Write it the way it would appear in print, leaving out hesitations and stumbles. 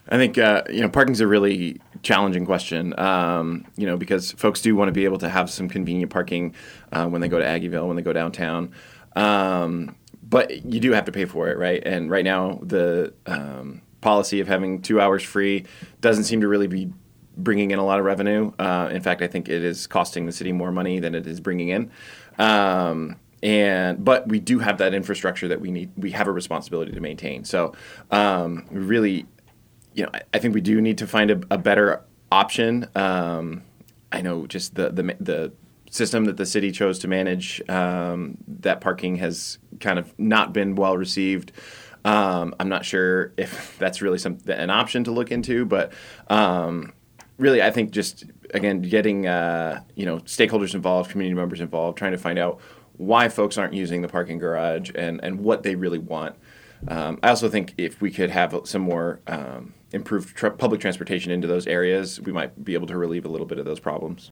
I think parking's a really challenging question. Because folks do want to be able to have some convenient parking when they go to Aggieville, when they go downtown. But you do have to pay for it, right? And right now, the policy of having 2 hours free doesn't seem to really be bringing in a lot of revenue. In fact, I think it is costing the city more money than it is bringing in. But we do have that infrastructure that we need. We have a responsibility to maintain. So really, I think we do need to find a better option. I know just the system that the city chose to manage that parking has kind of not been well received. I'm not sure if that's really an option to look into, but really, I think just again getting stakeholders involved, community members involved, trying to find out why folks aren't using the parking garage and what they really want. I also think if we could have some more improved public transportation into those areas, we might be able to relieve a little bit of those problems.